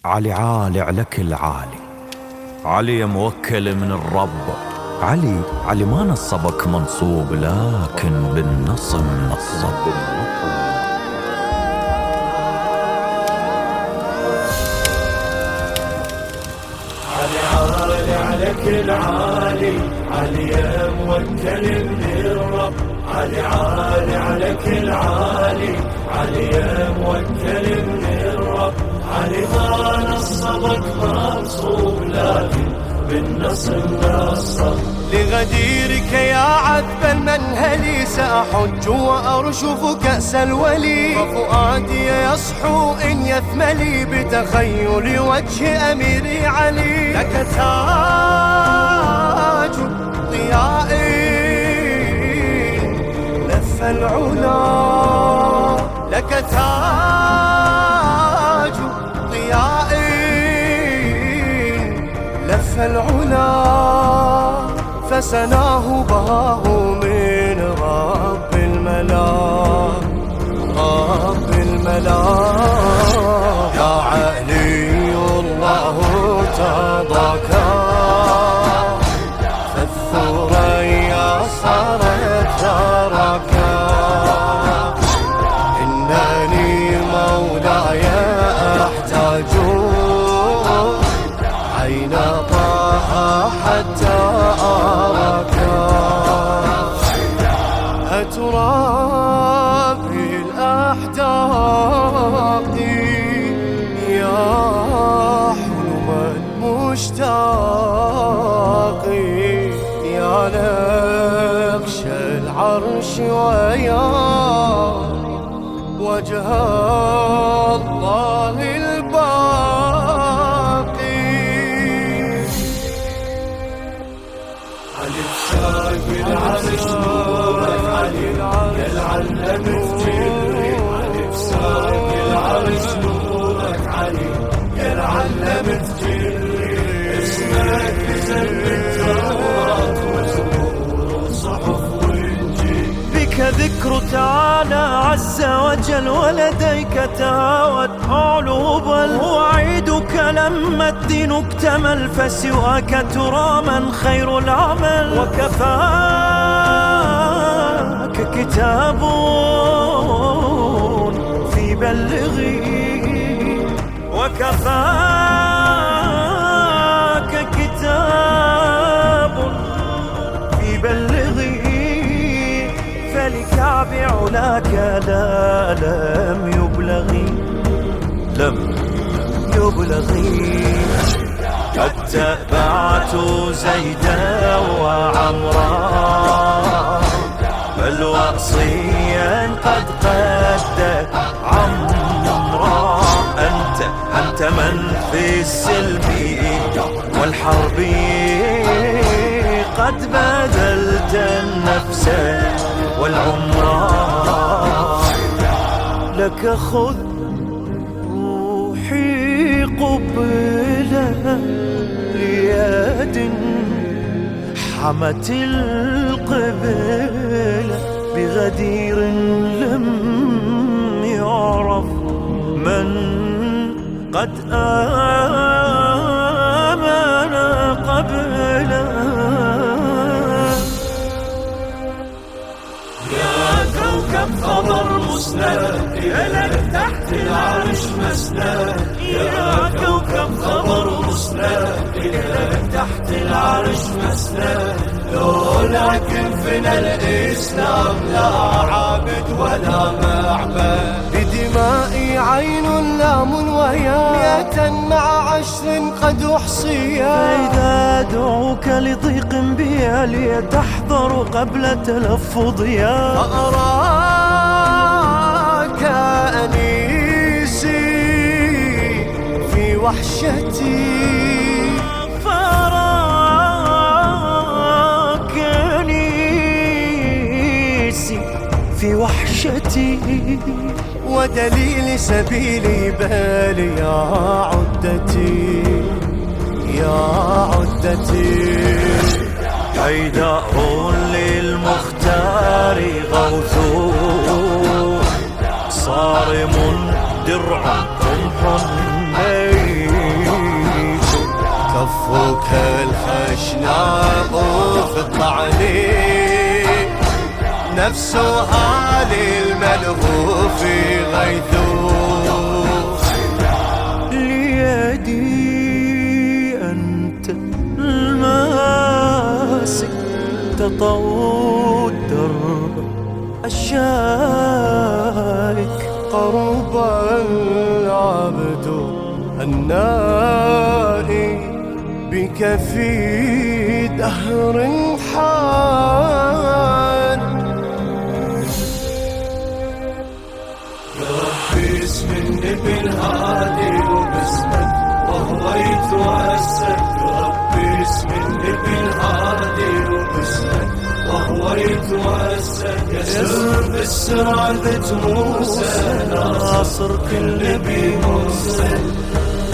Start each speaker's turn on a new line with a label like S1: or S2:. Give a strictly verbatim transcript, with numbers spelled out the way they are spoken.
S1: علي عالي على كل عالي، علي يا موكل من الرب. علي علي ما نصبك منصوب، لكن بالنصب نصب.
S2: علي عالي على كل عالي، علي يا موكل من الرب. علي عالي على كل عالي، علي يا موكل من الرب. علي ما نصبك منصوب، لكن بالنصب نصب.
S3: لغديرك يا عذب المنهل سأحج وأرشف كأس الولي، وفؤادي يصحو إن يثملي بتخيل وجه أمير علي. لك تاج ضياء لف العلا، لك تاج ضياء لف العلا، فسناه بهاه من رب الملا، رب الملا. يا علي الله تضاك، فالثريا صارت ثراك. إنني مولاي أحتاج عين طه حتى أراك. أترابي الأحداق يا حلم المشتاق، يا نقش العرش ويا وجه الله الباقي.
S2: علي بساق العرش نورك، علي يا العلم تجري. علي بساق العرش نورك، علي يا العلم تجري. اسمك لزم التوراة وزبور صحف وإنجيل.
S3: بك ذكر تعالى عز وجل، ولديك تهاوت علوب. وأعيدك لما الدين اكتمل، فسواك تراما خير العمل. وكفاك كتاب في بلغي، وكفاك كتاب في بلغي. فلكعب علاك لا لم يبلغي، لم يبلغي. قد تبعت زيدا وعمرا، بل وصيا قد قد عمرا. أنت أنت من في السلم والحرب قد بذلت النفس والعمر. لك خذ روحي قبلة ليد حمت القبلة، بغدير لم يعرف من قد آمن قبله.
S2: خبر مسند لك تحت العرش مسند، يا كوكب خبر مسند لك تحت العرش مسند. لولاك انفنى الإسلام، لا عابد ولا معبد.
S3: بدمائي عين لام ويا مئة مع عشر قد أحصيا. فإذا أدعوك لضيق بيا ليتحضر قبل تلفظيا. فأراك أنيسي في وحشتي، فأراك أنيسي في وحشتي. ودليل سبيلي بالي يا عدتي، يا عدتي.
S1: حيداء للمختار غوث، صارم درع رمح
S3: اخوك الخشناق وفضع لي نفسه هالي الملهوف غيثوف.
S2: ليدي أنت الماسك تطوى الدرب الشائك
S3: قرب العبد النائي بك في دهر حان.
S2: باسم النبي الهادي وباسمك وهويت وأسك. ربي اسم النبي الهادي وباسمك وهويت وأسك. يسر بالسرعة موسى ناصر كل نبي مرسل.